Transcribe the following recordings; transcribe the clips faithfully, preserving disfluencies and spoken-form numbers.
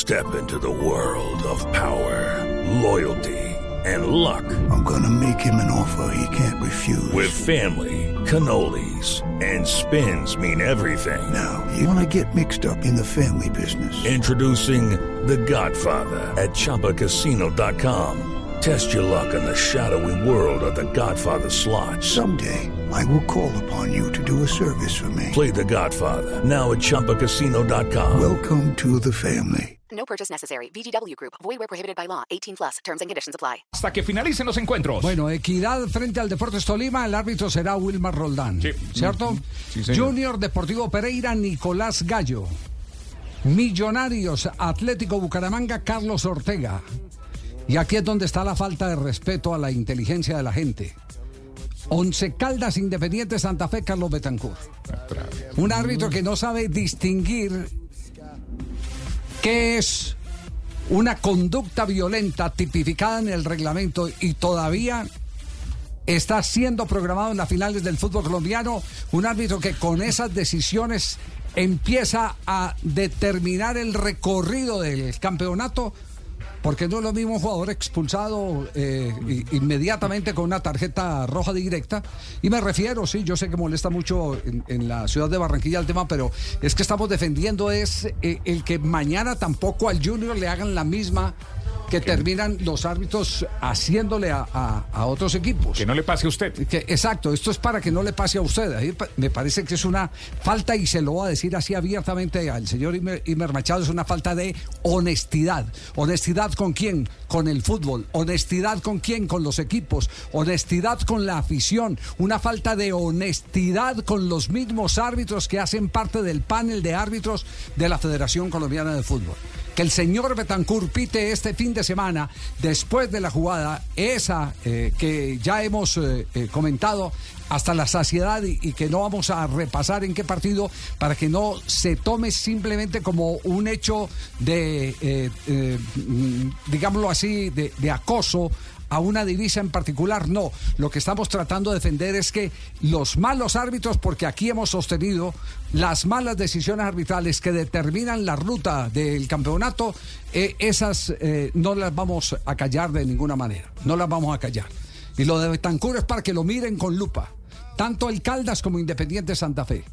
Step into the world of power, loyalty, and luck. I'm gonna make him an offer he can't refuse. With family, cannolis, and spins mean everything. Now, you wanna get mixed up in the family business. Introducing The Godfather at Chumba Casino dot com. Test your luck in the shadowy world of The Godfather slot. Someday, I will call upon you to do a service for me. Play The Godfather now at Chumba Casino dot com. Welcome to the family. No purchase necessary. V G W Group. Void where prohibited by law. eighteen plus. Terms and conditions apply. Hasta que finalicen los encuentros. Bueno, Equidad frente al Deportes Tolima. El árbitro será Wilmar Roldán. Sí. ¿Cierto? Sí, señor. Junior Deportivo Pereira, Nicolás Gallo. Millonarios, Atlético Bucaramanga, Carlos Ortega. Y aquí es donde está la falta de respeto a la inteligencia de la gente. Once Caldas, Independiente Santa Fe, Carlos Betancur. Un árbitro que no sabe distinguir qué es una conducta violenta tipificada en el reglamento y todavía está siendo programado en las finales del fútbol colombiano. Un árbitro que con esas decisiones empieza a determinar el recorrido del campeonato. Porque no es lo mismo un jugador expulsado eh, inmediatamente con una tarjeta roja directa. Y me refiero, sí, yo sé que molesta mucho en, en la ciudad de Barranquilla el tema, pero es que estamos defendiendo es eh, el que mañana tampoco al Junior le hagan la misma que terminan los árbitros haciéndole a, a, a otros equipos. Que no le pase a usted. Que, exacto, esto es para que no le pase a usted. Ahí me parece que es una falta, y se lo voy a decir así abiertamente al señor Imer, Imer Machado, es una falta de honestidad. ¿Honestidad con quién? Con el fútbol. ¿Honestidad con quién? Con los equipos. ¿Honestidad con la afición? Una falta de honestidad con los mismos árbitros que hacen parte del panel de árbitros de la Federación Colombiana de Fútbol. Que el señor Betancur pite este fin de semana, después de la jugada, esa eh, que ya hemos eh, eh, comentado hasta la saciedad y, y que no vamos a repasar en qué partido, para que no se tome simplemente como un hecho de, eh, eh, digámoslo así, de, de acoso a una divisa en particular. No, lo que estamos tratando de defender es que los malos árbitros, porque aquí hemos sostenido las malas decisiones arbitrales que determinan la ruta del campeonato, eh, esas eh, no las vamos a callar de ninguna manera, no las vamos a callar. Y lo de Betancur es para que lo miren con lupa, tanto el Caldas como Independiente Santa Fe.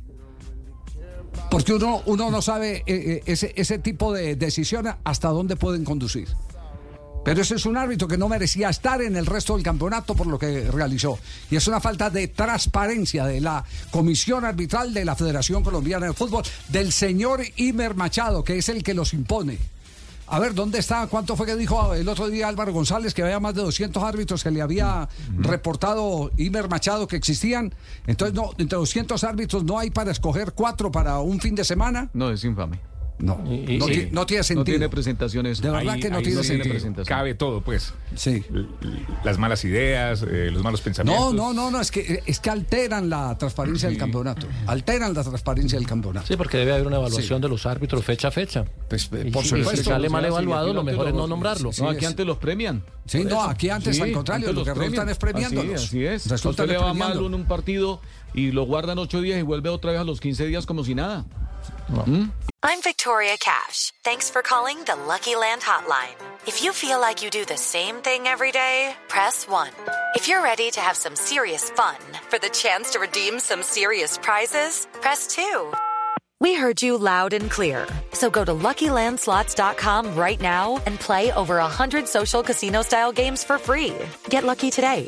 Porque uno, uno no sabe eh, eh, ese, ese tipo de decisiones hasta dónde pueden conducir. Pero ese es un árbitro que no merecía estar en el resto del campeonato por lo que realizó. Y es una falta de transparencia de la Comisión Arbitral de la Federación Colombiana de Fútbol, del señor Imer Machado, que es el que los impone. A ver, ¿dónde está? ¿Cuánto fue que dijo el otro día Álvaro González? Que había más de doscientos árbitros que le había uh-huh. reportado Imer Machado que existían. Entonces, no, entre doscientos árbitros no hay para escoger cuatro para un fin de semana. No, es infame. No, y, no, sí. no tiene sentido. No tiene presentaciones. De verdad ahí, que no ahí tiene no sentido. presentación. Cabe todo, pues. Sí. L- las malas ideas, eh, los malos pensamientos. No, no, no, no, es que es que alteran la transparencia sí. del campeonato. Alteran la transparencia del campeonato. Sí, porque debe haber una evaluación sí. de los árbitros fecha a fecha. Pues, y, por y, supuesto. y si sale mal evaluado, lo mejor es no nombrarlo. Sí, no, aquí antes los premian. Sí, no, aquí antes sí, al contrario, antes lo que resultan es premiándolos. Así, así es. Resulta le va mal en un partido y lo guardan ocho días y vuelve otra vez a los quince días como si nada. No. ¿Mm? I'm Victoria Cash. Thanks for calling the Lucky Land Hotline. If you feel like you do the same thing every day, press one. If you're ready to have some serious fun for the chance to redeem some serious prizes, press two. We heard you loud and clear. So go to Lucky Land Slots dot com right now and play over one hundred social casino-style games for free. Get lucky today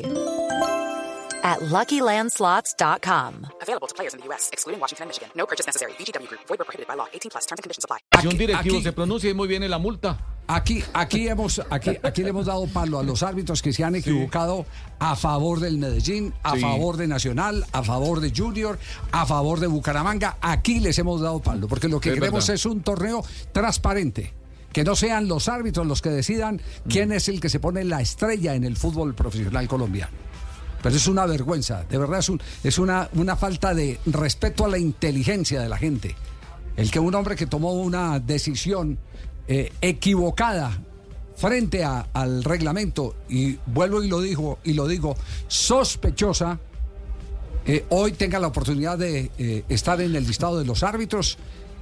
at Lucky Land Slots dot com. Available to players in the U S, excluding Washington and Michigan. No purchase necessary. V G W Group. Void where prohibited by law. eighteen plus. Terms and conditions apply. Si un directivo aquí se pronuncia y muy bien en la multa. Aquí, aquí hemos, aquí, aquí le hemos dado palo a los árbitros que se han equivocado sí. a favor del Medellín, a sí. favor de Nacional, a favor de Junior, a favor de Bucaramanga. Aquí les hemos dado palo, porque lo que es queremos verdad. es un torneo transparente. Que no sean los árbitros los que decidan mm. quién es el que se pone la estrella en el fútbol profesional colombiano. Pero es una vergüenza, de verdad es, un, es una, una falta de respeto a la inteligencia de la gente. El que un hombre que tomó una decisión eh, equivocada frente a, al reglamento, y vuelvo y lo digo, y lo digo, sospechosa, eh, hoy tenga la oportunidad de eh, estar en el listado de los árbitros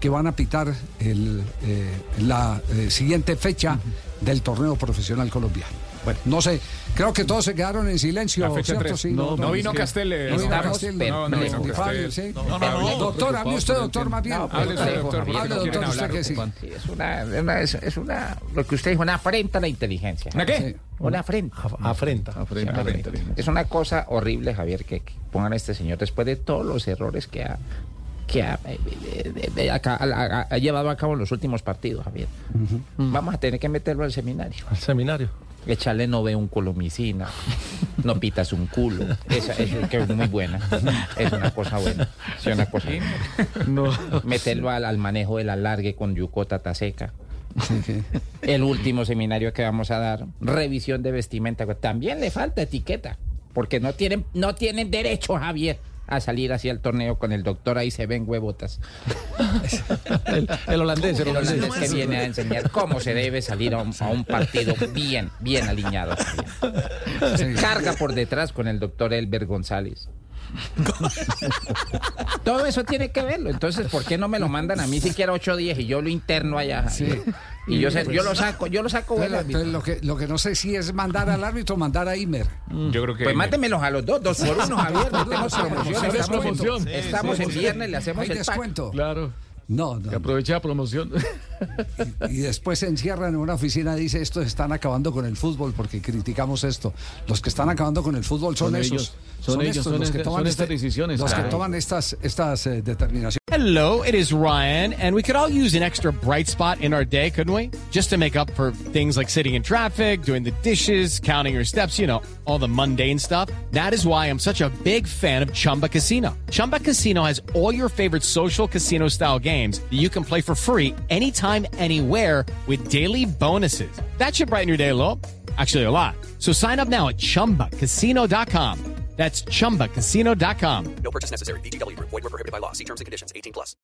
que van a pitar el, eh, la eh, siguiente fecha uh-huh. del torneo profesional colombiano. Bueno, no sé, creo que todos se quedaron en silencio, la fecha ¿cierto? Sí, no, no, no vino Castel. No vino Castel. No, no vino Castel. No, no, no. Doctor, hable usted, doctor, más bien. Hable usted, doctor. Hable, doctor, usted que sí. Es una, una, es, es una, lo que usted dijo, una afrenta a la inteligencia. ¿Una qué? Una afrenta. Afrenta. Afrenta. afrenta. Es una cosa horrible, Javier, que, que pongan a este señor después de todos los errores que ha... que ha, de, de, de acá, ha, ha llevado a cabo en los últimos partidos, Javier. Uh-huh. Vamos a tener que meterlo al seminario. ¿Al seminario? Echarle no ve un colomicina, no pitas un culo. Esa, esa que es muy buena. Es una cosa buena. Es una cosa buena. No. Meterlo al, al manejo del alargue con yucota taseca. Okay. El último seminario que vamos a dar, revisión de vestimenta. También le falta etiqueta, porque no tienen, no tienen derecho, Javier, a salir hacia el torneo con el doctor ahí se ven huevotas. el, el holandés, el, el holandés. holandés que viene a enseñar cómo se debe salir a un, a un partido bien, bien alineado. Sí. Carga por detrás con el doctor Elber González. Todo eso tiene que verlo. Entonces, ¿por qué no me lo mandan a mí siquiera ocho días y yo lo interno allá? Sí. Y yo, sé, yo lo saco, yo lo saco. Pero, pero lo que lo que no sé si es mandar al árbitro o mandar a Imer. Yo creo que pues mándenmelos a los dos, dos por uno, Javier. Tenemos promoción. Estamos, promoción. En, estamos en viernes, le hacemos ¿Hay el descuento? pack. Claro. No, no. Que aproveche la promoción. Y, y después se encierran en una oficina y dice, estos están acabando con el fútbol porque criticamos esto. Los que están acabando con el fútbol son, son esos. Ellos. Son, son ellos, estos, son, los este, que toman son este, estas decisiones. Los claro. que toman estas, estas eh, determinaciones. Hello, it is Ryan, and we could all use an extra bright spot in our day, couldn't we? Just to make up for things like sitting in traffic, doing the dishes, counting your steps, you know, all the mundane stuff. That is why I'm such a big fan of Chumba Casino. Chumba Casino has all your favorite social casino-style games that you can play for free anytime, anywhere with daily bonuses. That should brighten your day a little. Actually, a lot. So sign up now at chumba casino dot com. That's chumba casino dot com. No purchase necessary. V G W Group. Void where prohibited by law. See terms and conditions. eighteen plus.